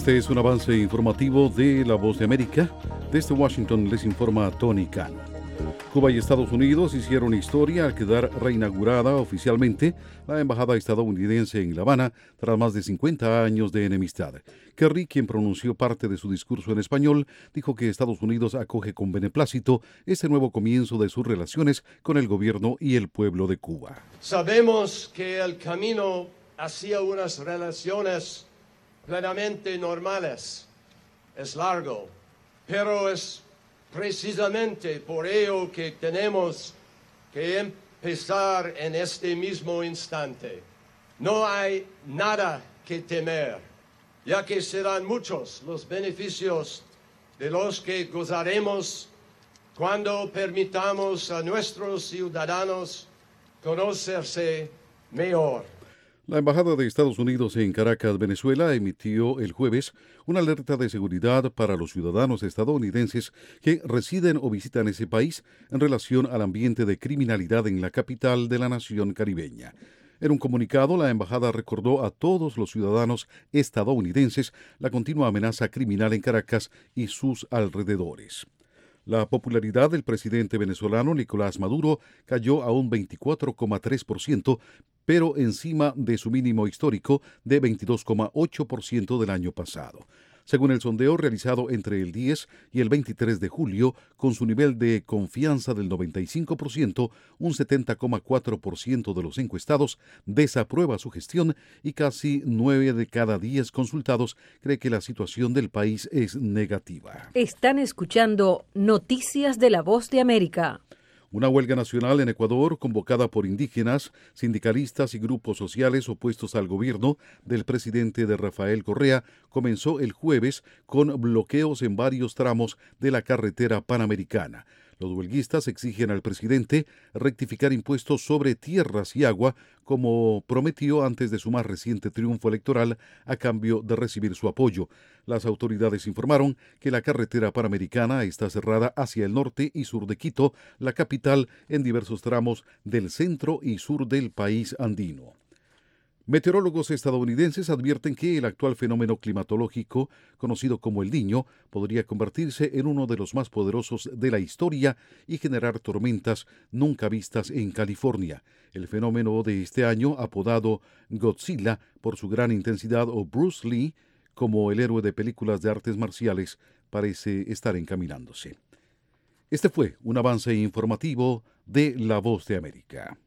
Este es un avance informativo de La Voz de América. Desde Washington les informa Tony Cano. Cuba y Estados Unidos hicieron historia al quedar reinaugurada oficialmente la embajada estadounidense en La Habana tras más de 50 años de enemistad. Kerry, quien pronunció parte de su discurso en español, dijo que Estados Unidos acoge con beneplácito este nuevo comienzo de sus relaciones con el gobierno y el pueblo de Cuba. Sabemos que el camino hacia unas relaciones plenamente normales es largo, pero es precisamente por ello que tenemos que empezar en este mismo instante. No hay nada que temer, ya que serán muchos los beneficios de los que gozaremos cuando permitamos a nuestros ciudadanos conocerse mejor. La Embajada de Estados Unidos en Caracas, Venezuela, emitió el jueves una alerta de seguridad para los ciudadanos estadounidenses que residen o visitan ese país en relación al ambiente de criminalidad en la capital de la nación caribeña. En un comunicado, la embajada recordó a todos los ciudadanos estadounidenses la continua amenaza criminal en Caracas y sus alrededores. La popularidad del presidente venezolano Nicolás Maduro cayó a un 24,3%, pero encima de su mínimo histórico de 22,8% del año pasado. Según el sondeo realizado entre el 10 y el 23 de julio, con su nivel de confianza del 95%, un 70,4% de los encuestados desaprueba su gestión y casi 9 de cada 10 consultados cree que la situación del país es negativa. Están escuchando Noticias de la Voz de América. Una huelga nacional en Ecuador, convocada por indígenas, sindicalistas y grupos sociales opuestos al gobierno del presidente de Rafael Correa, comenzó el jueves con bloqueos en varios tramos de la carretera panamericana. Los huelguistas exigen al presidente rectificar impuestos sobre tierras y agua, como prometió antes de su más reciente triunfo electoral, a cambio de recibir su apoyo. Las autoridades informaron que la carretera panamericana está cerrada hacia el norte y sur de Quito, la capital, en diversos tramos del centro y sur del país andino. Meteorólogos estadounidenses advierten que el actual fenómeno climatológico, conocido como el Niño, podría convertirse en uno de los más poderosos de la historia y generar tormentas nunca vistas en California. El fenómeno de este año, apodado Godzilla por su gran intensidad, o Bruce Lee, como el héroe de películas de artes marciales, parece estar encaminándose. Este fue un avance informativo de La Voz de América.